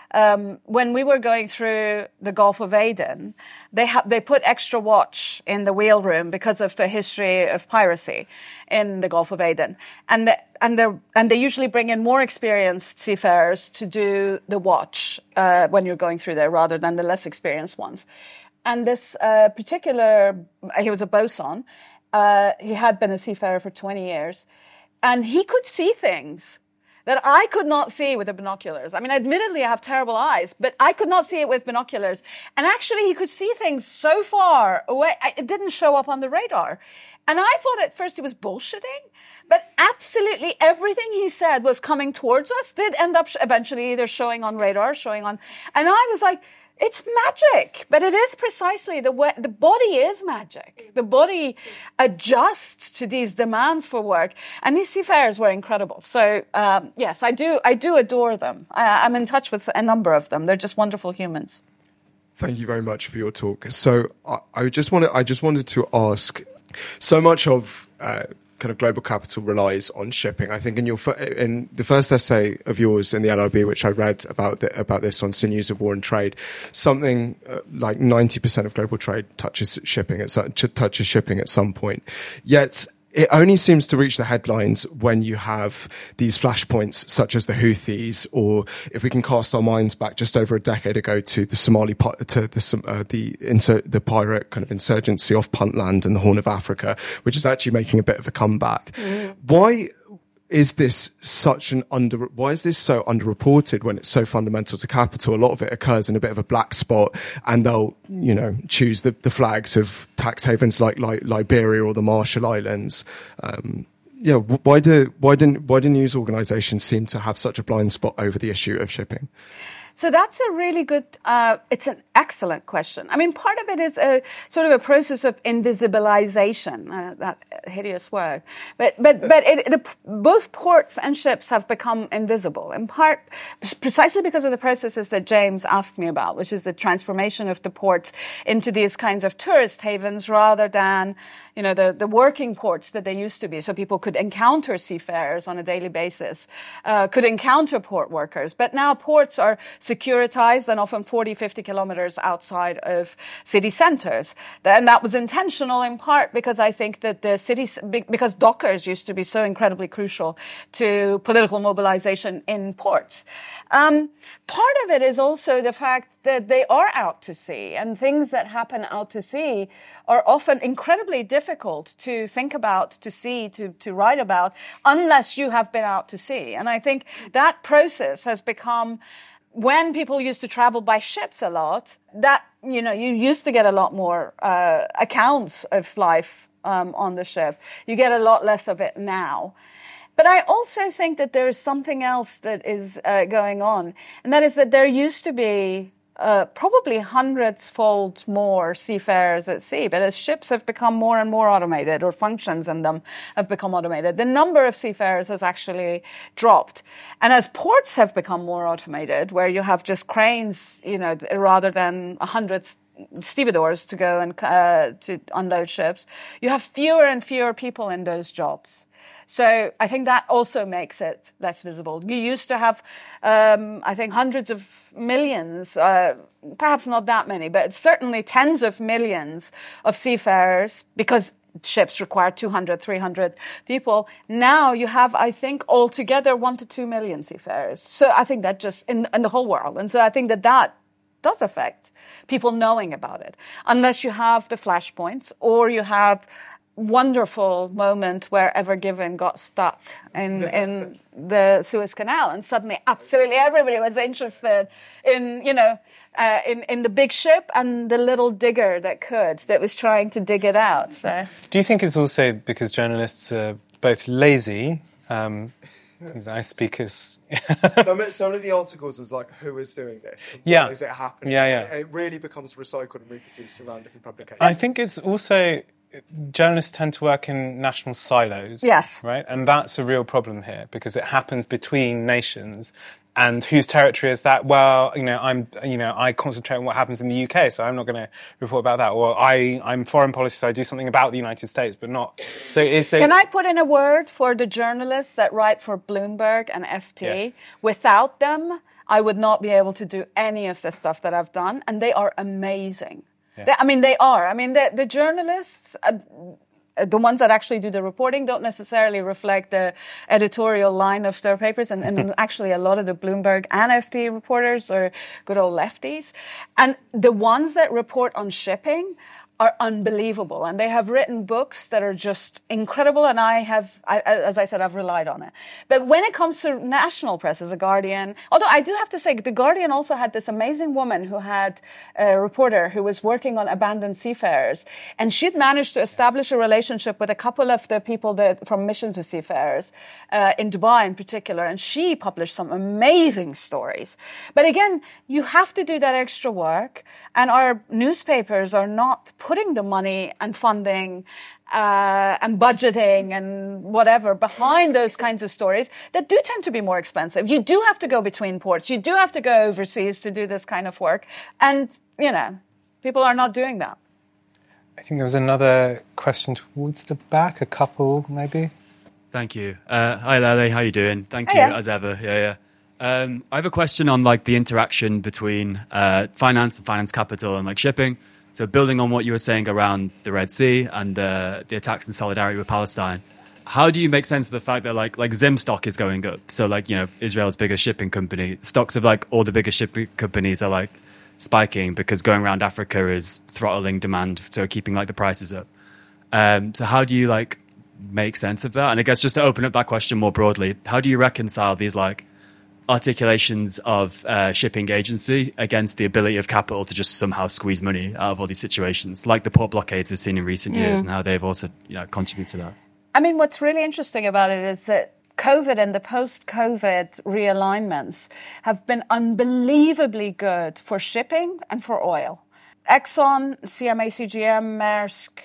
when we were going through the Gulf of Aden, they put extra watch in the wheel room because of the history of piracy in the Gulf of Aden, and they usually bring in more experienced seafarers to do the watch when you're going through there, rather than the less experienced ones. And this he was a bosun. He had been a seafarer for 20 years, and he could see things that I could not see with the binoculars. I mean, admittedly, I have terrible eyes, but I could not see it with binoculars. And actually, he could see things so far away, it didn't show up on the radar. And I thought at first he was bullshitting, but absolutely everything he said was coming towards us did end up eventually either showing on radar, and I was like, it's magic, but it is precisely the way the body is magic. The body adjusts to these demands for work, and these seafarers were incredible. So yes, I do adore them. I'm in touch with a number of them. They're just wonderful humans. Thank you very much for your talk. So I just wanted to ask. So much of kind of global capital relies on shipping. I think in the first essay of yours in the LRB, which I read about this on Sinews of War and Trade, something like 90% of global trade touches shipping at some point. Yet it only seems to reach the headlines when you have these flashpoints such as the Houthis, or if we can cast our minds back just over a decade ago to the the pirate kind of insurgency off Puntland and the Horn of Africa, which is actually making a bit of a comeback. Why is this so underreported when it's so fundamental to capital? A lot of it occurs in a bit of a black spot, and they'll, choose the flags of tax havens like Liberia or the Marshall Islands. Why do news organizations seem to have such a blind spot over the issue of shipping? So that's a really good, it's an excellent question. I mean, part of it is a sort of a process of invisibilization, that hideous word. But both ports and ships have become invisible, in part precisely because of the processes that James asked me about, which is the transformation of the ports into these kinds of tourist havens rather than, the working ports that they used to be. So people could encounter seafarers on a daily basis, could encounter port workers. But now ports are securitized and often 40, 50 kilometers outside of city centers. And that was intentional in part because I think that the cities, because dockers used to be so incredibly crucial to political mobilization in ports. Part of it is also the fact that they are out to sea, and things that happen out to sea are often incredibly difficult to think about, to see, to write about, unless you have been out to sea. And I think that process has become, when people used to travel by ships a lot, that, you used to get a lot more accounts of life on the ship. You get a lot less of it now. But I also think that there is something else that is going on, and that is that there used to be probably hundreds-fold more seafarers at sea, but as ships have become more and more automated, or functions in them have become automated, the number of seafarers has actually dropped. And as ports have become more automated, where you have just cranes, rather than 100 stevedores to go and to unload ships, you have fewer and fewer people in those jobs. So I think that also makes it less visible. You used to have, I think, hundreds of millions, perhaps not that many, but certainly tens of millions of seafarers, because ships require 200, 300 people. Now you have, I think, altogether 1 to 2 million seafarers. So I think that just in the whole world. And so I think that does affect people knowing about it, unless you have the flashpoints or you have wonderful moment where Ever Given got stuck in the Suez Canal, and suddenly absolutely everybody was interested in the big ship and the little digger that was trying to dig it out. So, do you think it's also because journalists are both lazy? I speak as some of the articles is like, who is doing this? Yeah, why is it happening? Yeah. And it really becomes recycled and reproduced around different publications. I think it's also, journalists tend to work in national silos. Yes. Right? And that's a real problem here, because it happens between nations. And whose territory is that? Well, I concentrate on what happens in the UK, so I'm not going to report about that. Or I'm foreign policy, so I do something about the United States, but not. Can I put in a word for the journalists that write for Bloomberg and FT? Yes. Without them, I would not be able to do any of the stuff that I've done, and they are amazing. Yeah. They are. I mean, the journalists, the ones that actually do the reporting, don't necessarily reflect the editorial line of their papers, and actually a lot of the Bloomberg and FT reporters are good old lefties. And the ones that report on shipping are unbelievable, and they have written books that are just incredible, and as I said, I've relied on it. But when it comes to national press, as a Guardian, although I do have to say, the Guardian also had this amazing woman who had a reporter who was working on abandoned seafarers, and she'd managed to establish a relationship with a couple of the people from Mission to Seafarers, in Dubai in particular, and she published some amazing stories. But again, you have to do that extra work, and our newspapers are not putting the money and funding and budgeting and whatever behind those kinds of stories that do tend to be more expensive. You do have to go between ports. You do have to go overseas to do this kind of work. And, people are not doing that. I think there was another question towards the back, a couple maybe. Thank you. Hi, Lele. How you doing? Thank you, as ever. Yeah. I have a question on the interaction between finance and finance capital and shipping. So building on what you were saying around the Red Sea and the attacks in solidarity with Palestine, how do you make sense of the fact that Zim stock is going up? So Israel's biggest shipping company, stocks of all the biggest shipping companies are spiking because going around Africa is throttling demand, so keeping the prices up. So how do you make sense of that? And I guess just to open up that question more broadly, how do you reconcile these articulations of shipping agency against the ability of capital to just somehow squeeze money out of all these situations, like the port blockades we've seen in recent years, and how they've also contributed to that? I mean, what's really interesting about it is that COVID and the post-COVID realignments have been unbelievably good for shipping and for oil. Exxon, CMA CGM, Maersk,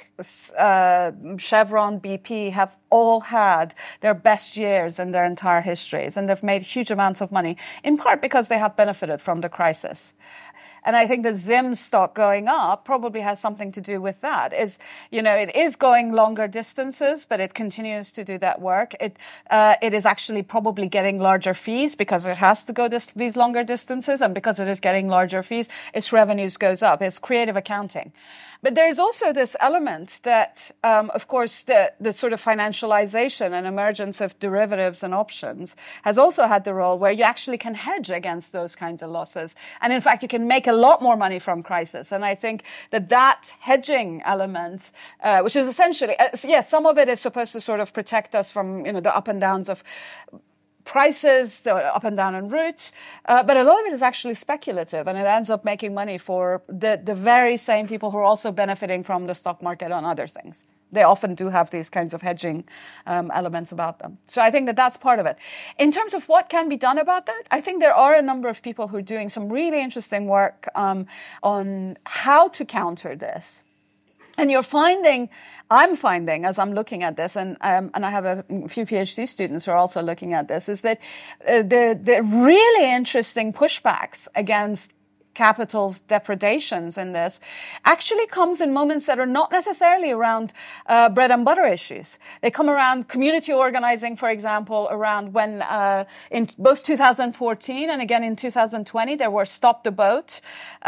Chevron, BP have all had their best years in their entire histories, and they've made huge amounts of money, in part because they have benefited from the crisis. And I think the Zim stock going up probably has something to do with that. It is going longer distances, but it continues to do that work. It is actually probably getting larger fees because it has to go these longer distances, and because it is getting larger fees, its revenues goes up. It's creative accounting. But there's also this element that, of course, the sort of financialization and emergence of derivatives and options has also had the role where you actually can hedge against those kinds of losses. And in fact, you can make a lot more money from crisis. And I think that hedging element, which is essentially, some of it is supposed to sort of protect us from, the up and downs of prices, the up and down en route, but a lot of it is actually speculative, and it ends up making money for the very same people who are also benefiting from the stock market on other things. They often do have these kinds of hedging elements about them. So I think that's part of it. In terms of what can be done about that, I think there are a number of people who are doing some really interesting work on how to counter this. And I'm finding, as I'm looking at this, and I have a few PhD students who are also looking at this, is that the really interesting pushbacks against capital's depredations in this actually comes in moments that are not necessarily around bread and butter issues. They come around community organizing, for example, around when in both 2014 and again in 2020 there were Stop the Boat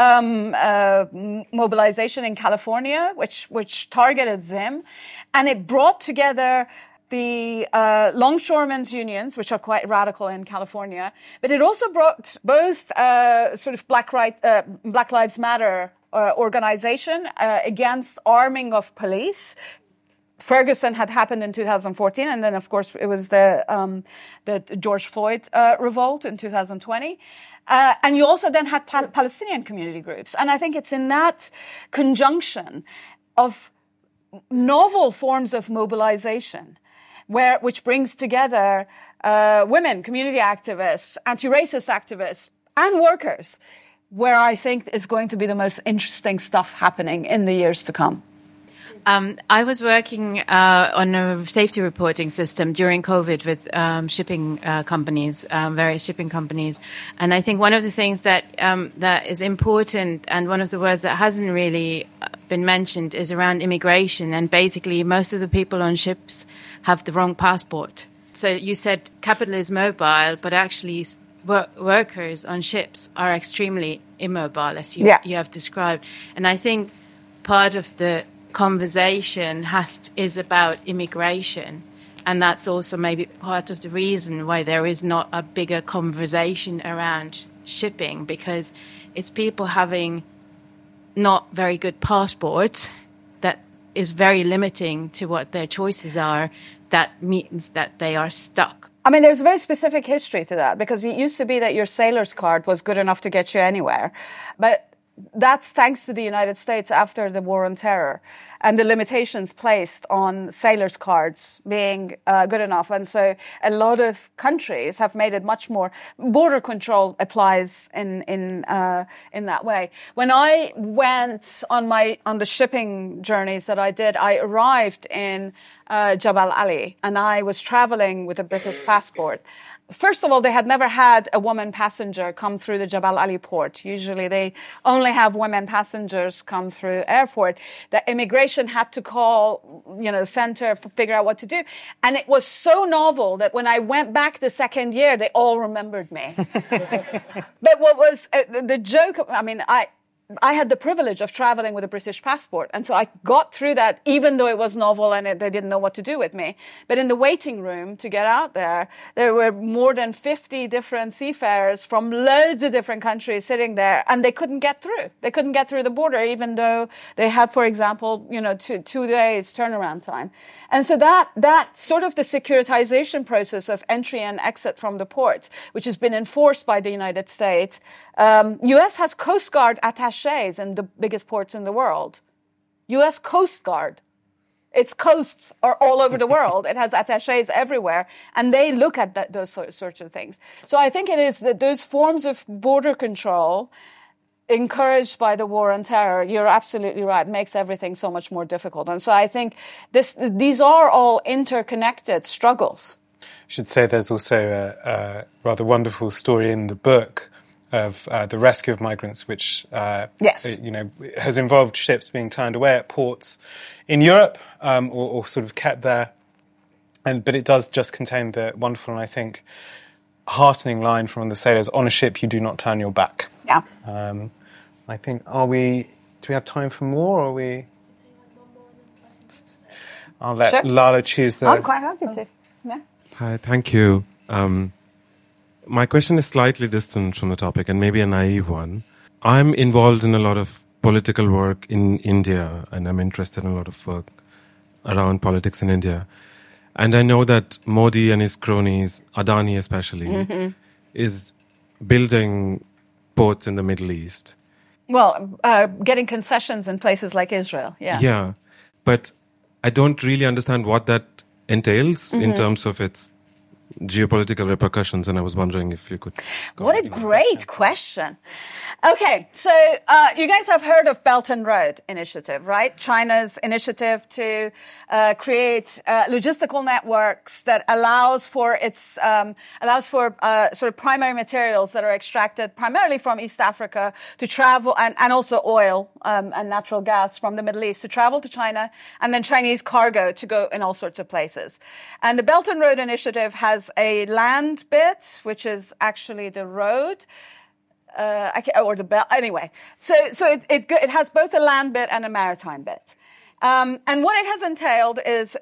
mobilization in California, which targeted Zim, and it brought together the longshoremen's unions, which are quite radical in California, but it also brought both sort of Black Lives Matter organization against arming of police. Ferguson had happened in 2014, and then, of course, it was the George Floyd revolt in 2020. And you also then had Palestinian community groups. And I think it's in that conjunction of novel forms of mobilization which brings together women, community activists, anti-racist activists, and workers, where I think is going to be the most interesting stuff happening in the years to come. I was working on a safety reporting system during COVID with shipping companies, various shipping companies. And I think one of the things that is important, and one of the words that hasn't really been mentioned, is around immigration. And basically, most of the people on ships have the wrong passport. So you said capital is mobile, but actually workers on ships are extremely immobile, as you have described. And I think part of the conversation is about immigration. And that's also maybe part of the reason why there is not a bigger conversation around shipping, because it's people having not very good passports that is very limiting to what their choices are. That means that they are stuck. I mean, there's a very specific history to that, because it used to be that your sailor's card was good enough to get you anywhere. But that's thanks to the United States after the War on Terror and the limitations placed on sailors' cards being good enough. And so a lot of countries have made it much more. Border control applies in that way. When I went on the shipping journeys that I did, I arrived in Jebel Ali, and I was traveling with a British passport. First of all, they had never had a woman passenger come through the Jebel Ali port. Usually they only have women passengers come through airport. The immigration had to call, center, figure out what to do. And it was so novel that when I went back the second year, they all remembered me. But what was the joke, I had the privilege of traveling with a British passport. And so I got through that, even though it was novel and they didn't know what to do with me. But in the waiting room to get out there were more than 50 different seafarers from loads of different countries sitting there, and they couldn't get through. They couldn't get through the border, even though they had, for example, 2 days turnaround time. And so that sort of the securitization process of entry and exit from the ports, which has been enforced by the United States. U.S. has Coast Guard attachés in the biggest ports in the world. U.S. Coast Guard. Its coasts are all over the world. It has attachés everywhere, and they look at those sorts of things. So I think it is that those forms of border control encouraged by the War on Terror, you're absolutely right, makes everything so much more difficult. And so I think these are all interconnected struggles. I should say there's also a rather wonderful story in the book of the rescue of migrants, which has involved ships being turned away at ports in Europe or sort of kept there. But it does just contain the wonderful and I think heartening line from the sailors: on a ship you do not turn your back. Yeah. I think, do we have time for more, or are we? I'll let Lala choose the... I'm quite happy to. Yeah. Hi, thank you. My question is slightly distant from the topic and maybe a naive one. I'm involved in a lot of political work in India, and I'm interested in a lot of work around politics in India. And I know that Modi and his cronies, Adani especially, is building ports in the Middle East. Well, getting concessions in places like Israel, yeah. Yeah, but I don't really understand what that entails in terms of its geopolitical repercussions, and I was wondering if you could... What a great question. Okay, so you guys have heard of Belt and Road Initiative, right? China's initiative to create logistical networks that allows for sort of primary materials that are extracted primarily from East Africa to travel, and also oil and natural gas from the Middle East to travel to China, and then Chinese cargo to go in all sorts of places. And the Belt and Road Initiative has a land bit, which is actually the road, or the belt. Anyway, so it has both a land bit and a maritime bit. And what it has entailed is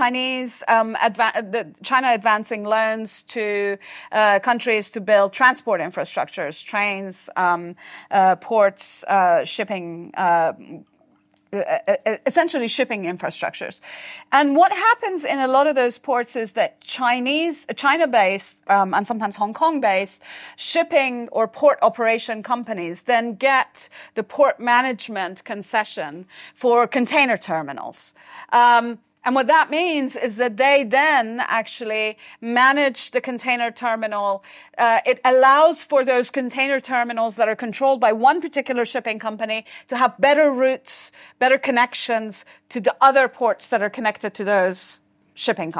China advancing loans to countries to build transport infrastructures, trains, ports, shipping. Essentially shipping infrastructures. And what happens in a lot of those ports is that China-based, and sometimes Hong Kong-based shipping or port operation companies then get the port management concession for container terminals. And what that means is that they then actually manage the container terminal. It allows for those container terminals that are controlled by one particular shipping company to have better routes, better connections to the other ports that are connected to those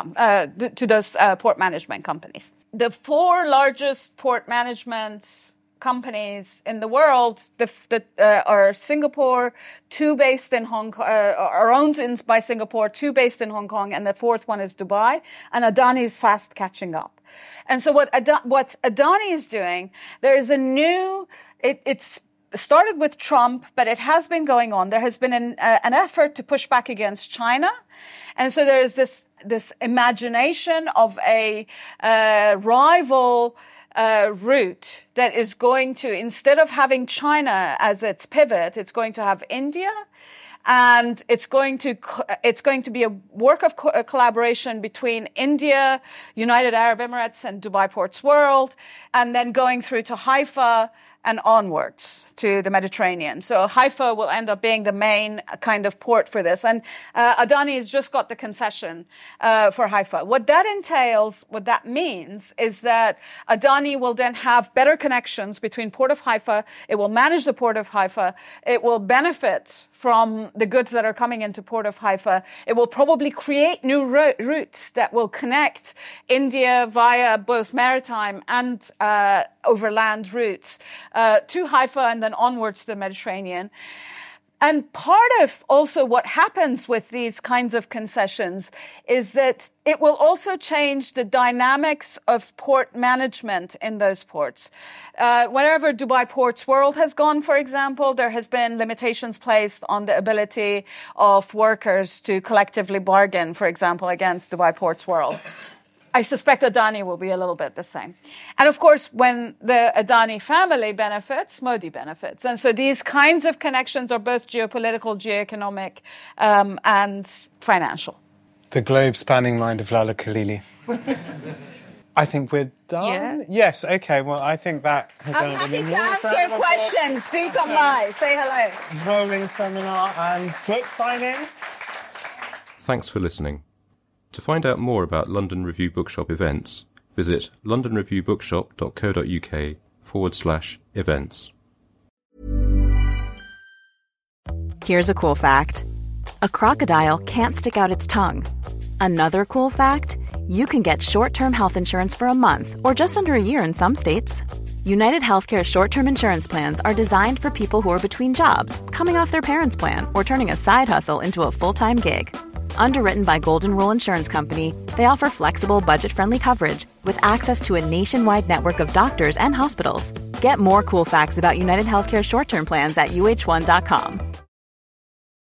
port management companies. The 4 largest port management companies in the world are Singapore, 2 based in Hong Kong, are owned by Singapore, 2 based in Hong Kong, and the 4th one is Dubai. And Adani is fast catching up. And so what Adani is doing, there is a new, it's started with Trump, but it has been going on. There has been an effort to push back against China. And so there is this imagination of a rival route that is going to, instead of having China as its pivot, it's going to have India. And it's going to be a work of collaboration between India, United Arab Emirates, and Dubai Ports World, and then going through to Haifa and onwards to the Mediterranean. So Haifa will end up being the main kind of port for this. And Adani has just got the concession for Haifa. What that entails, what that means, is that Adani will then have better connections between Port of Haifa. It will manage the Port of Haifa. It will benefit from the goods that are coming into Port of Haifa. It will probably create new routes that will connect India via both maritime and overland routes to Haifa and then onwards to the Mediterranean. And part of also what happens with these kinds of concessions is that it will also change the dynamics of port management in those ports. Wherever Dubai Ports World has gone, for example, there has been limitations placed on the ability of workers to collectively bargain, for example, against Dubai Ports World. I suspect Adani will be a little bit the same. And of course, when the Adani family benefits, Modi benefits. And so these kinds of connections are both geopolitical, geoeconomic, and financial. The globe-spanning mind of Lala Khalili. I think we're done. Yeah. Yes, okay. Well, I think that has I'm happy to answer your questions. Do come by. Say hello. Rolling seminar and book signing. Thanks for listening. To find out more about London Review Bookshop events, visit londonreviewbookshop.co.uk/events. Here's a cool fact. A crocodile can't stick out its tongue. Another cool fact, you can get short-term health insurance for a month or just under a year in some states. United Healthcare short-term insurance plans are designed for people who are between jobs, coming off their parents' plan, or turning a side hustle into a full-time gig. Underwritten by Golden Rule Insurance Company, they offer flexible, budget-friendly coverage with access to a nationwide network of doctors and hospitals. Get more cool facts about United Healthcare short-term plans at uh1.com.